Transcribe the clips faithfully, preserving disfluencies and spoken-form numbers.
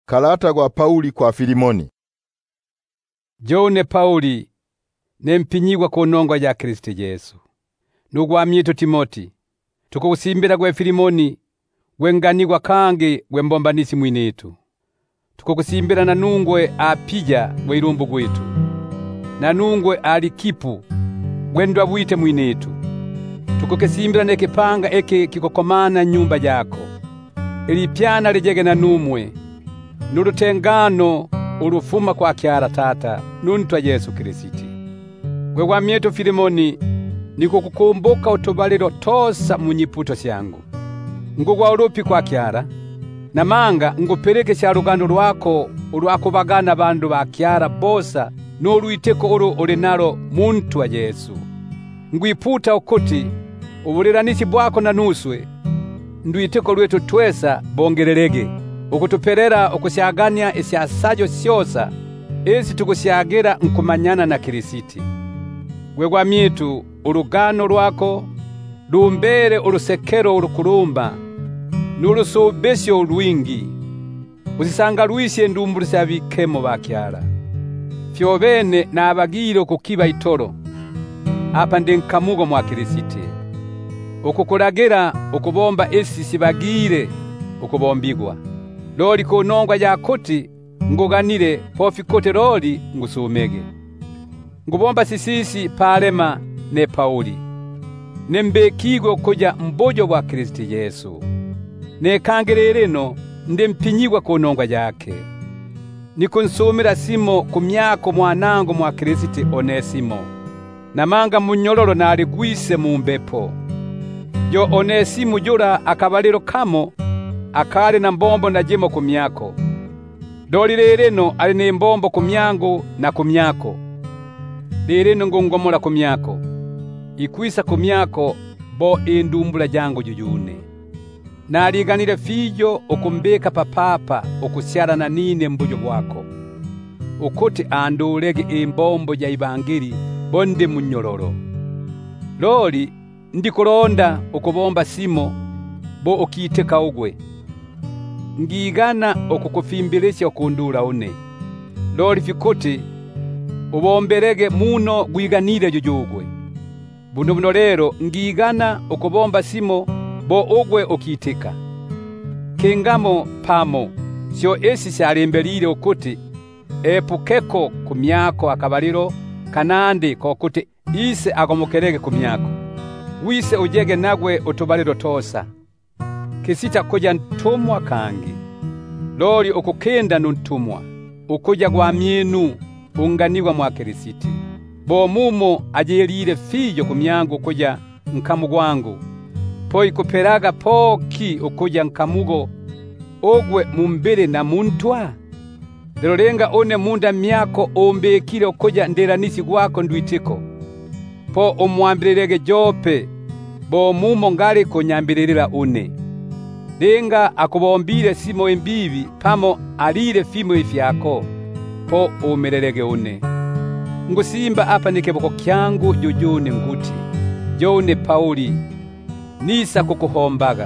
Kalata gwa Pauli kwa Filimoni. Jone Pauli nempinyigwa ku nongwa ya Kristo Yesu. Nugwa myetu Timoti tukugusimbira gwe Filimoni gwenganirwa kange gwembombanisi mwinetu. Tukugusimbira na nungwe apija gwirumbu gwetu. Na nungwe Alikipu gwendwa bwite mwinetu. Tukukisimbira nekipanga eke kikokomana nyumba yako. Ili pyana lijege na numwe. Nurutengano urufuma kwa Kyara Tata nuntwa Yesu Kristo. Gwe wa myetu Filimoni nikukukumbuka utubaliro tosa munyiputo syangu. Ngugwa urupi kwa Kyara na manga ngupeleke cha rugando rwako urwako bagana bandu ba Kyara bosa n'uruiteko uru ulinalo muntu wa Yesu. Ngwiputa ukuti uburiranisi bwako na nuswe nduiteko lwetu twesa bongererege ukutuperera okusyaganya esyasajo syosa esi tukusyagera nkumanyana na Kristo. Gwe gwa myetu urugano rwako rumbere urusekero urukurumba n'urusubesyo urwingi usisanga rwisye ndumburisya bikemo ba Kyara. Fyo bene nabagire kukiba itoro apa ndenkamugo mwa Kristo ukukuragira ukubomba esi sibagire ukubombigwa. Loli ku nongwa ya kuti nguganire pofi kote loli ngusumege. Ngubomba sisisi Palema ne Pauli nembekigwe kuja mbojo wa Kristo Yesu. Ne kangerereno ndempinyigwa ku nongwa yake. Nikunsumira Simo kumyako mwanangu mwa Kristo Onesimo. Namanga munyororo nali gwise mu mbepo. Yo Onesimo jura akabaliro kamo akale na mbombo na jemo kumyako. Doli lereno ali ne mbombo kumyangu na kumyako. Lereno ngongomora kumyako. Ikwisa kumyako bo endumbula jangu jujune. Na aliganire fijo okumbeka papapa okusyara na nine mbujo wako. Ukuti andulege embombo ya ibangiri bonde munyororo. Loli ndikuronda ukubomba Simo bo okiteka ugwe. Ngigana okukufimbilisya okundura une. Loli fikuti ubomberege muno gwiganire jujugwe. Buno buno lero ngigana okubomba Simo bo ugwe okiteka. Kengamo pamo syo esi syalembelire okuti epukeko kumyako akabaliro kanande kokuti ise agomokerege kumyako. Wise ujege nagwe utubaliro tosa. Kisita kuja ntumwa kangi. Loli ukukenda nuntumwa. Ukuja gwa myenu unganirwa mwa Kristo. Bo mumo ajelire fijo kumyangu kuja nkamu gwangu. Po ikuperaga poki ukuja nkamugo ogwe mumbere na muntwa. Lero lenga one munda myako ombekire ukuja nderanisi gwako ndwitiko. Po omwambirege Jope bo mumo ngale kunyambirira une. Lenga akubombire Simo embibi pamo alire fimo ifyako po umererege une. Ngusimba apa nikeboko kyangu jujune nguti Jone Pauli nisa kukuhombaga.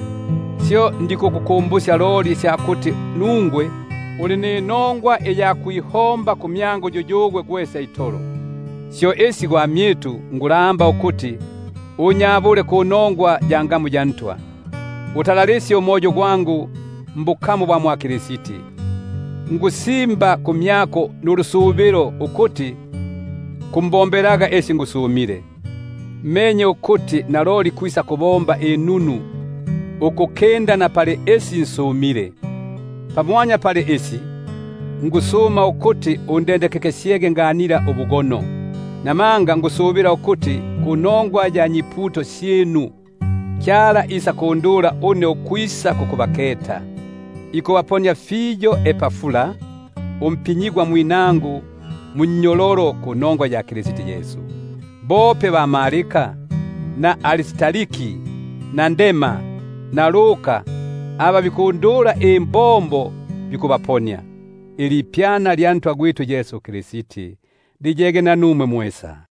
Sio ndiko kukumbusha loli syakuti nungwe uline nongwa eya kuihomba kumyango jujugwe kwesa itoro. Sio esi gwa myetu ngulamba ukuti unyabule ku nongwa jangamu jantwa. Utalalesi umojo gwangu mbukamu bwa mwa Kristo. Ngusimba kumyako nurusubiro ukuti kumbomberaga esi ngusumire. Menye ukuti na loli kwisa kubomba enunu ukukenda na pale esi nsumire. Pamwanya pale esi ngusuma ukuti undendekekesiege nganira ubugono. Namanga ngusubira ukuti kunongwa ya nyiputo sienu Kyara isa kundura une ukwisa kukubaketa. Iko waponya fijo Epafula umpinyigwa mwinangu munyororo kunongwa ya Kristo Yesu. Bope ba Marika na Aristariki na Ndema na Luka aba bikundura embombo bikubaponya. Ili pyana lyantwa gwitu Yesu Kristo lijege na numwe mwesa.